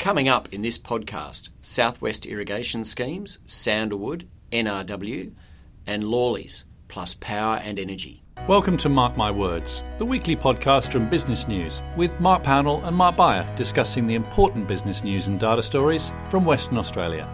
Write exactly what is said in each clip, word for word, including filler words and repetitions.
Coming up in this podcast, Southwest Irrigation Schemes, Sandalwood, N R W and Lawleys, plus power and energy. Welcome to Mark My Words, the weekly podcast from Business News, with Mark Pownall and Mark Beyer discussing the important business news and data stories from Western Australia.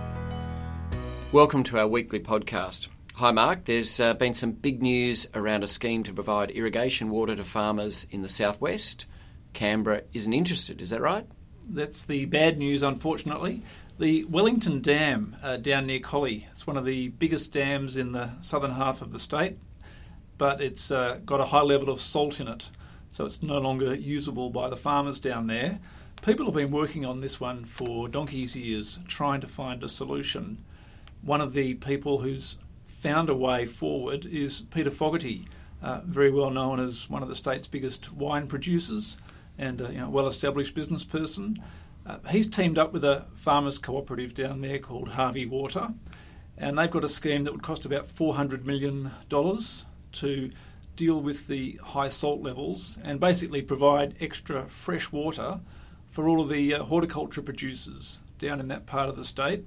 Welcome to our weekly podcast. Hi Mark, there's uh, been some big news around a scheme to provide irrigation water to farmers in the southwest. Canberra isn't interested, is that right? That's the bad news, unfortunately. The Wellington Dam uh, down near Collie, it's one of the biggest dams in the southern half of the state, but it's uh, got a high level of salt in it, so it's no longer usable by the farmers down there. People have been working on this one for donkey's years, trying to find a solution. One of the people who's found a way forward is Peter Fogarty, uh, very well known as one of the state's biggest wine producers and a you know, well-established business person. Uh, he's teamed up with a farmers cooperative down there called Harvey Water, and they've got a scheme that would cost about four hundred million dollars to deal with the high salt levels and basically provide extra fresh water for all of the uh, horticulture producers down in that part of the state.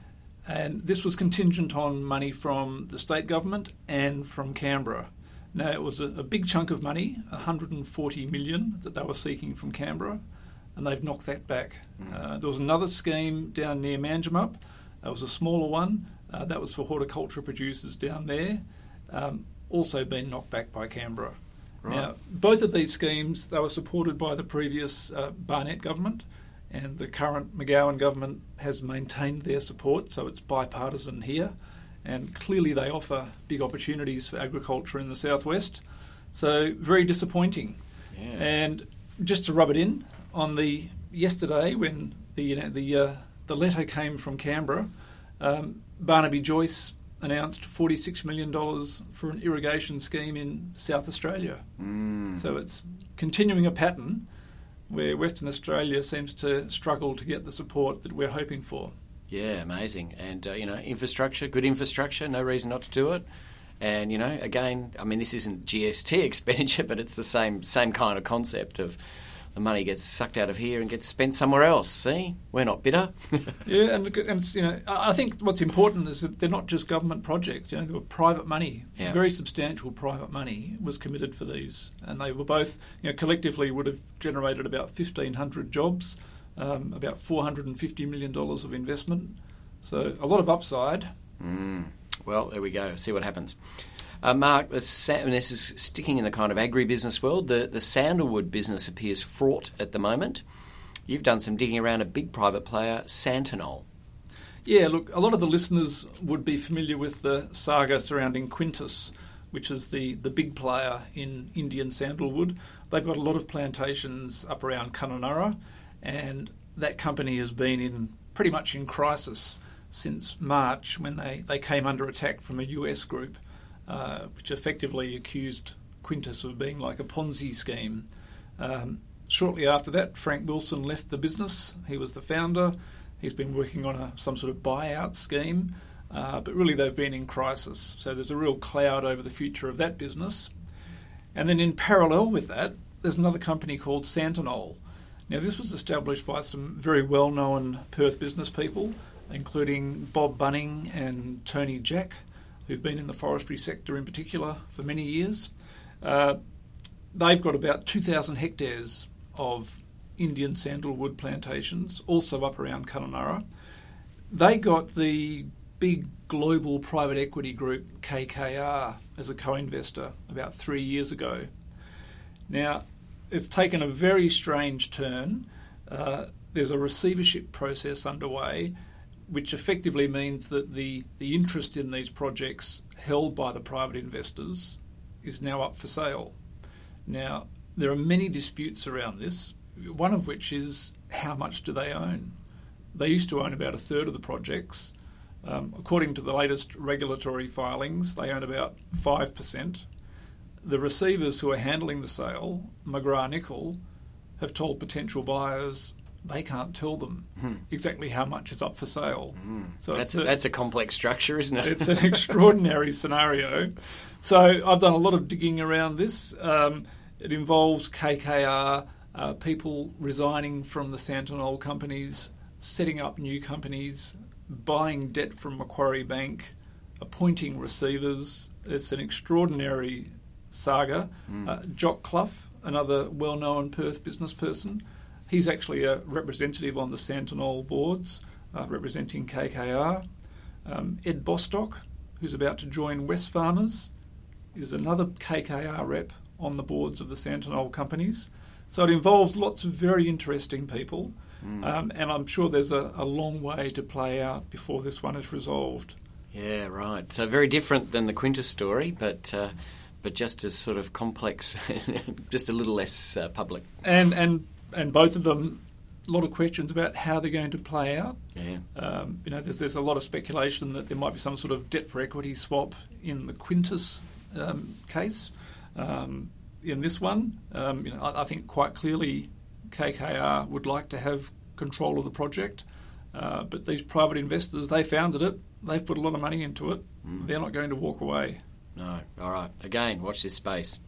And this was contingent on money from the state government and from Canberra. Now, it was a, a big chunk of money, one hundred forty million dollars that they were seeking from Canberra, and they've knocked that back. Mm. Uh, there was another scheme down near Manjimup. It was a smaller one. Uh, that was for horticulture producers down there. Um, also been knocked back by Canberra. Right. Now, both of these schemes, they were supported by the previous uh, Barnett government, and the current McGowan government has maintained their support, so it's bipartisan here. And clearly they offer big opportunities for agriculture in the southwest. So very disappointing. Yeah. And just to rub it in, on the yesterday when the you know, the uh, the letter came from Canberra, um, Barnaby Joyce announced forty-six million dollars for an irrigation scheme in South Australia. Mm. So it's continuing a pattern where Western Australia seems to struggle to get the support that we're hoping for. Yeah, amazing. And, uh, you know, infrastructure, good infrastructure, no reason not to do it. And, you know, again, I mean, this isn't G S T expenditure, but it's the same same kind of concept of the money gets sucked out of here and gets spent somewhere else. See? We're not bitter. Yeah, and, and you know, I think what's important is that they're not just government projects. You know, they were private money, yeah. Very substantial private money was committed for these. And they were both, you know, collectively would have generated about fifteen hundred jobs. Um, about four hundred fifty million dollars of investment. So a lot of upside. Mm. Well, there we go. See what happens. Uh, Mark, the sa- and this is sticking in the kind of agribusiness world. The, the sandalwood business appears fraught at the moment. You've done some digging around a big private player, Santanol. Yeah, look, a lot of the listeners would be familiar with the saga surrounding Quintus, which is the, the big player in Indian sandalwood. They've got a lot of plantations up around Kununurra, and that company has been in pretty much in crisis since March when they, they came under attack from a U S group uh, which effectively accused Quintus of being like a Ponzi scheme. Um, shortly after that, Frank Wilson left the business. He was the founder. He's been working on a, some sort of buyout scheme, uh, but really they've been in crisis. So there's a real cloud over the future of that business. And then in parallel with that, there's another company called Santanol. Now, this was established by some very well-known Perth business people, including Bob Bunning and Tony Jack, who've been in the forestry sector in particular for many years. Uh, they've got about two thousand hectares of Indian sandalwood plantations, also up around Kununurra. They got the big global private equity group K K R as a co-investor about three years ago. Now, it's taken a very strange turn. Uh, there's a receivership process underway, which effectively means that the, the interest in these projects held by the private investors is now up for sale. Now, there are many disputes around this, one of which is how much do they own? They used to own about a third of the projects. Um, according to the latest regulatory filings, they own about five percent. The receivers who are handling the sale, McGrath Nicol, have told potential buyers they can't tell them hmm. exactly how much is up for sale. Mm. So that's, a, a, that's a complex structure, isn't it? It's an extraordinary scenario. So I've done a lot of digging around this. Um, it involves K K R, uh, people resigning from the Santanol companies, setting up new companies, buying debt from Macquarie Bank, appointing receivers. It's an extraordinary saga. Mm. Uh, Jock Clough, another well-known Perth business person, he's actually a representative on the Santinol boards, uh, representing K K R. Um, Ed Bostock, who's about to join Wesfarmers, is another K K R rep on the boards of the Santinol companies. So it involves lots of very interesting people, mm. um, and I'm sure there's a, a long way to play out before this one is resolved. Yeah, right. So very different than the Quintus story, but uh, but just as sort of complex, just a little less uh, public. And and and both of them, a lot of questions about how they're going to play out. Yeah. Um, you know, there's there's a lot of speculation that there might be some sort of debt for equity swap in the Quintus um, case. Um, in this one, um, you know, I, I think quite clearly K K R would like to have control of the project, uh, but these private investors, they founded it. They've put a lot of money into it. Mm. They're not going to walk away. No. All right. Again, watch this space.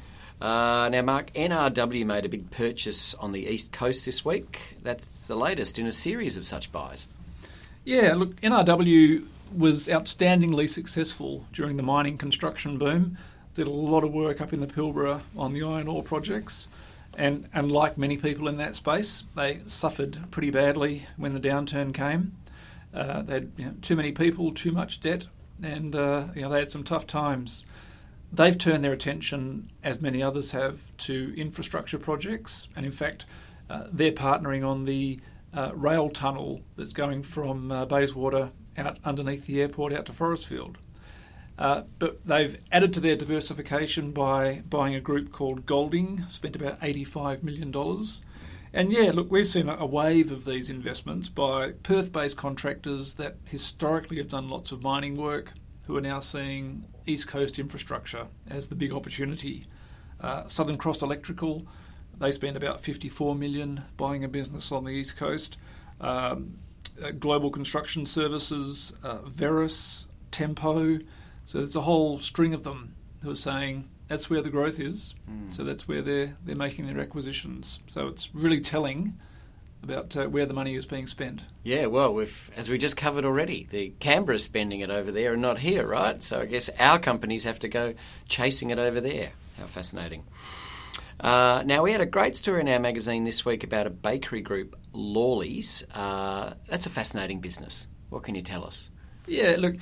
Uh, now, Mark, N R W made a big purchase on the East Coast this week. That's the latest in a series of such buys. Yeah, look, N R W was outstandingly successful during the mining construction boom. Did a lot of work up in the Pilbara on the iron ore projects. And, and like many people in that space, they suffered pretty badly when the downturn came. Uh, they had you know, too many people, too much debt, and uh, you know, they had some tough times. They've turned their attention, as many others have, to infrastructure projects, and in fact, uh, they're partnering on the uh, rail tunnel that's going from uh, Bayswater out underneath the airport out to Forestfield. Uh, but they've added to their diversification by buying a group called Golding, spent about eighty-five million dollars. And yeah, look, we've seen a wave of these investments by Perth-based contractors that historically have done lots of mining work, who are now seeing East Coast infrastructure as the big opportunity. Uh, Southern Cross Electrical, they spent about fifty-four million dollars buying a business on the East Coast. Um, uh, Global Construction Services, uh, Veris, Tempo. So there's a whole string of them who are saying that's where the growth is. Mm. So that's where they're they're making their acquisitions. So it's really telling about uh, where the money is being spent. Yeah, well, we've, as we just covered already, the Canberra's spending it over there and not here, right? So I guess our companies have to go chasing it over there. How fascinating. Uh, now, we had a great story in our magazine this week about a bakery group, Lawley's. Uh, that's a fascinating business. What can you tell us? Yeah, look,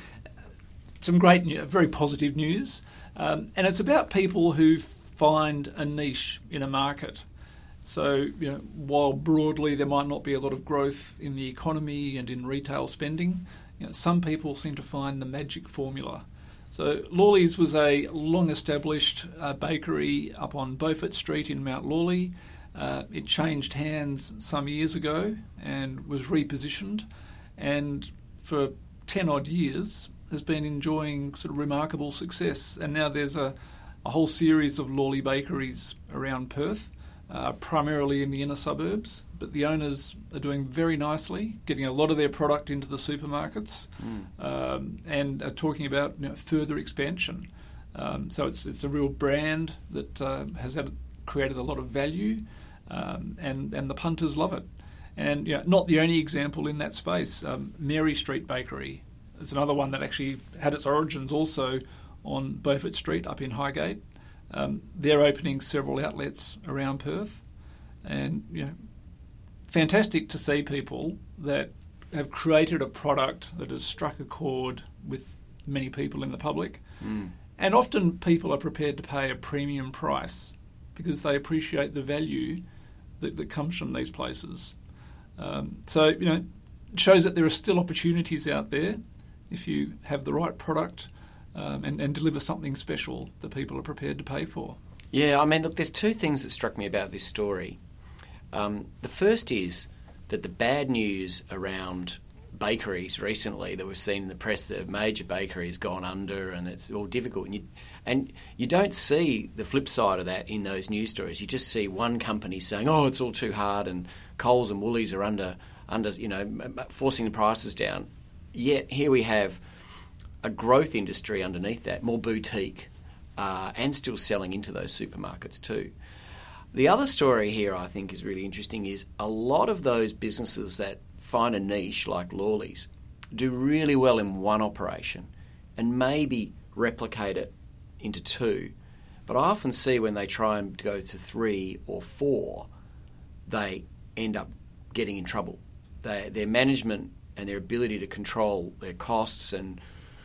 some great, very positive news. Um, and it's about people who find a niche in a market. So, you know, while broadly there might not be a lot of growth in the economy and in retail spending, you know, some people seem to find the magic formula. So Lawley's was a long-established uh, bakery up on Beaufort Street in Mount Lawley. Uh, it changed hands some years ago and was repositioned, and for ten odd years has been enjoying sort of remarkable success. And now there's a, a whole series of Lawley bakeries around Perth, uh, primarily in the inner suburbs. But the owners are doing very nicely, getting a lot of their product into the supermarkets, mm. um, and are talking about you know, further expansion. Um, so it's it's a real brand that uh, has had, created a lot of value, um, and and the punters love it. And you know, not the only example in that space. Um, Mary Street Bakery is another one that actually had its origins also on Beaufort Street up in Highgate. Um, they're opening several outlets around Perth, and you know, fantastic to see people that have created a product that has struck a chord with many people in the public. Mm. And often people are prepared to pay a premium price because they appreciate the value that, that comes from these places. Um, so, you know, it shows that there are still opportunities out there if you have the right product um, and, and deliver something special that people are prepared to pay for. Yeah, I mean, look, there's two things that struck me about this story. Um, the first is that the bad news around bakeries recently that we've seen in the press, that a major bakery has gone under and it's all difficult. And you, and you don't see the flip side of that in those news stories. You just see one company saying, oh, it's all too hard, and Coles and Woolies are under, under you know, forcing the prices down. Yet here we have a growth industry underneath that, more boutique, uh, and still selling into those supermarkets too. The other story here I think is really interesting is a lot of those businesses that find a niche like Lawley's, do really well in one operation and maybe replicate it into two. But I often see when they try and go to three or four, they end up getting in trouble. They, their management and their ability to control their costs and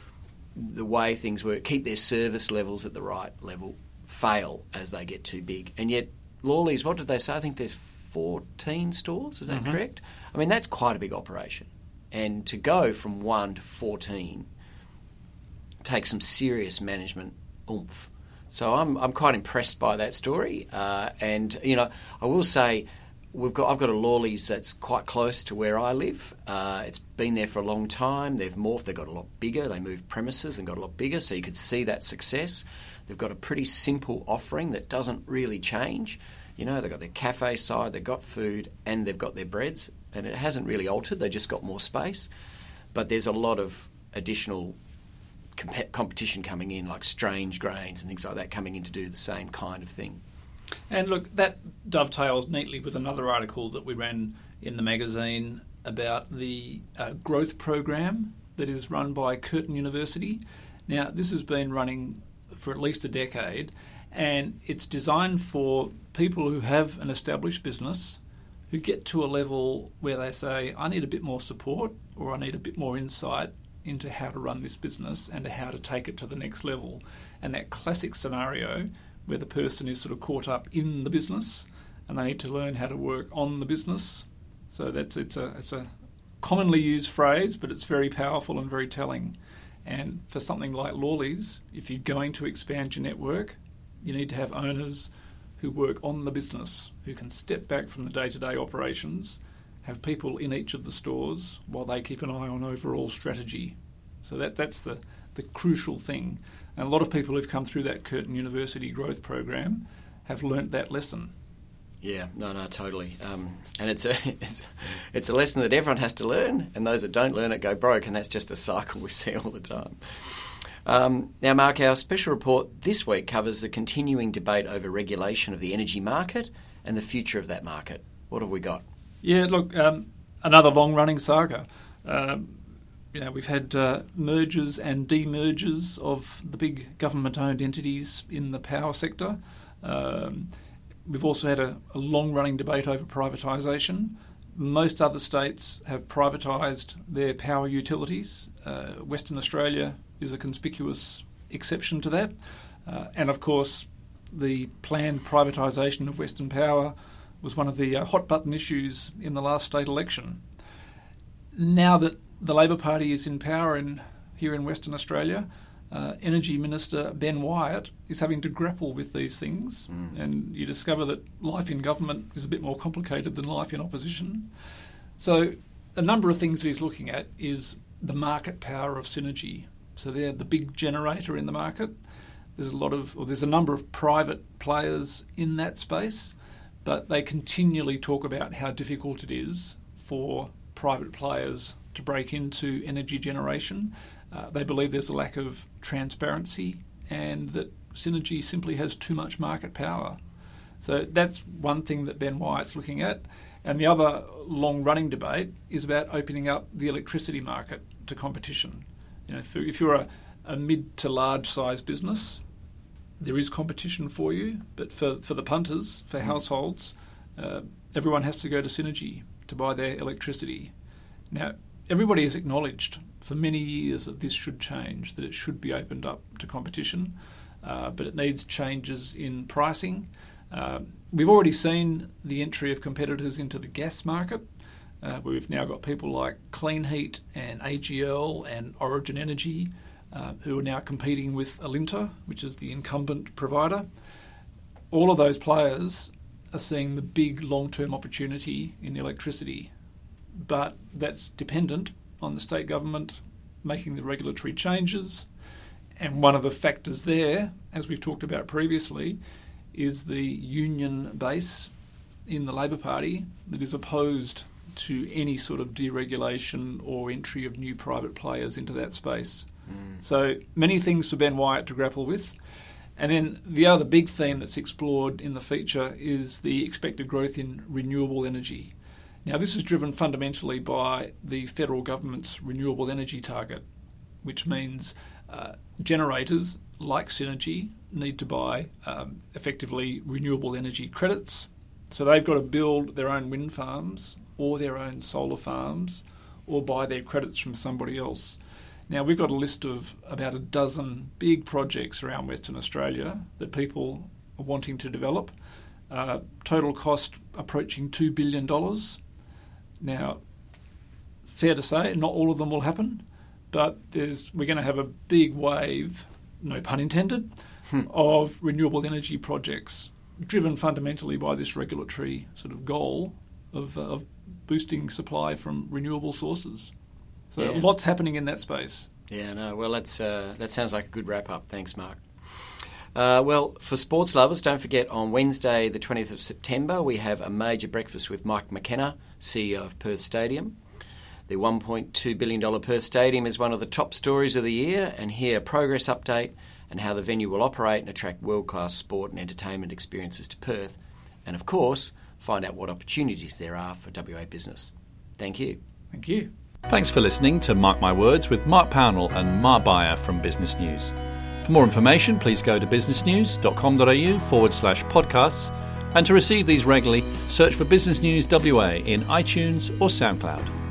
the way things work, keep their service levels at the right level, fail as they get too big. And yet Lawley's, what did they say? I think there's fourteen stores, is that mm-hmm. correct? I mean, that's quite a big operation. And to go from one to fourteen takes some serious management oomph. So I'm I'm quite impressed by that story. Uh, and, you know, I will say we've got I've got a Lawley's that's quite close to where I live. Uh, it's been there for a long time. They've morphed. They've got a lot bigger. They moved premises and got a lot bigger, so you could see that success. They've got a pretty simple offering that doesn't really change. You know, they've got their cafe side, they've got food, and they've got their breads, and it hasn't really altered. They just got more space. But there's a lot of additional comp- competition coming in, like Strange Grains and things like that, coming in to do the same kind of thing. And look, that dovetails neatly with another article that we ran in the magazine about the uh, growth program that is run by Curtin University. Now, this has been running for at least a decade, and it's designed for people who have an established business who get to a level where they say, I need a bit more support or I need a bit more insight into how to run this business and how to take it to the next level. And that classic scenario where the person is sort of caught up in the business and they need to learn how to work on the business. So that's it's a it's a commonly used phrase, but it's very powerful and very telling. And for something like Lawley's, if you're going to expand your network, you need to have owners who work on the business, who can step back from the day-to-day operations, have people in each of the stores while they keep an eye on overall strategy. So that that's the, the crucial thing. And a lot of people who've come through that Curtin University growth program have learnt that lesson. Yeah, no, no, totally. Um, and it's a it's, it's a lesson that everyone has to learn, and those that don't learn it go broke, and that's just a cycle we see all the time. Um, now, Mark, our special report this week covers the continuing debate over regulation of the energy market and the future of that market. What have we got? Yeah, look, um, another long-running saga. Um, you know, we've had uh, mergers and demergers of the big government-owned entities in the power sector. Um, we've also had a, a long-running debate over privatisation. Most other states have privatised their power utilities. Uh, Western Australia is a conspicuous exception to that. Uh, and, of course, the planned privatisation of Western Power was one of the uh, hot-button issues in the last state election. Now that the Labor Party is in power in, here in Western Australia, uh, Energy Minister Ben Wyatt is having to grapple with these things, mm. and you discover that life in government is a bit more complicated than life in opposition. So a number of things that he's looking at is the market power of Synergy. So they're the big generator in the market. There's a lot of, or there's a number of private players in that space, but they continually talk about how difficult it is for private players to break into energy generation. Uh, they believe there's a lack of transparency and that Synergy simply has too much market power. So that's one thing that Ben Wyatt's looking at. And the other long-running debate is about opening up the electricity market to competition. You know, if, if you're a, a mid to large size business, there is competition for you, but for, for the punters, for households, uh, everyone has to go to Synergy to buy their electricity. Now, everybody has acknowledged for many years that this should change, that it should be opened up to competition, uh, but it needs changes in pricing. Uh, we've already seen the entry of competitors into the gas market, uh, where we've now got people like Clean Heat and A G L and Origin Energy, uh, who are now competing with Alinta, which is the incumbent provider. All of those players are seeing the big long-term opportunity in electricity, but that's dependent on the state government making the regulatory changes. And one of the factors there, as we've talked about previously, is the union base in the Labor Party that is opposed to any sort of deregulation or entry of new private players into that space. Mm. So many things for Ben Wyatt to grapple with. And then the other big theme that's explored in the feature is the expected growth in renewable energy. Now, this is driven fundamentally by the federal government's renewable energy target, which means uh, generators like Synergy need to buy um, effectively renewable energy credits. So they've got to build their own wind farms or their own solar farms or buy their credits from somebody else. Now, we've got a list of about a dozen big projects around Western Australia that people are wanting to develop. Uh, total cost approaching two billion dollars. Now, fair to say, not all of them will happen, but there's we're going to have a big wave, no pun intended, hmm. of renewable energy projects driven fundamentally by this regulatory sort of goal of, uh, of boosting supply from renewable sources. So yeah. Lots happening in that space. Yeah, no, well, that's, uh, that sounds like a good wrap-up. Thanks, Mark. Uh, well, for sports lovers, don't forget on Wednesday the twentieth of September we have a major breakfast with Mike McKenna, C E O of Perth Stadium. The one point two billion dollars Perth Stadium is one of the top stories of the year, and hear a progress update and how the venue will operate and attract world-class sport and entertainment experiences to Perth. And, of course, find out what opportunities there are for W A business. Thank you. Thank you. Thanks for listening to Mark My Words with Mark Pownall and Mark Beyer from Business News. For more information, please go to businessnews.com.au forward slash podcasts. And to receive these regularly, search for Business News W A in iTunes or SoundCloud.